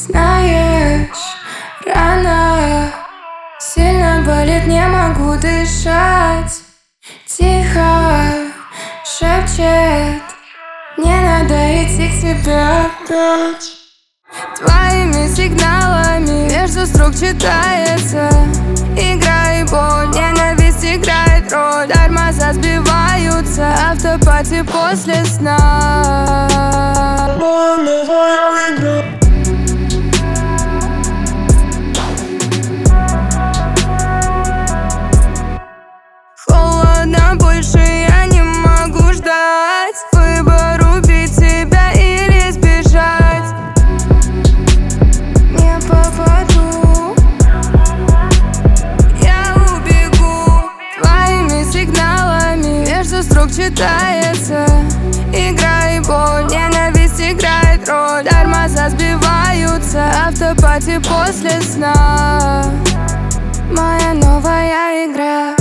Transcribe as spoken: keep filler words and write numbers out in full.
Знаешь, рана сильно болит, не могу дышать. Тихо шепчет: не надо идти к тебе опять. Твоими сигналами между строк читается: играй боль, ненависть играет роль. Тормоза сбиваются, автопати после сна. Новая игра. Холодно, больше я не могу ждать. Выбор: убить тебя или сбежать. Не попаду, я убегу. Твоими сигналами между строк читается: играй боль, ненависть играет роль. Тормоза сбиваются, автопати после сна. Моя новая игра.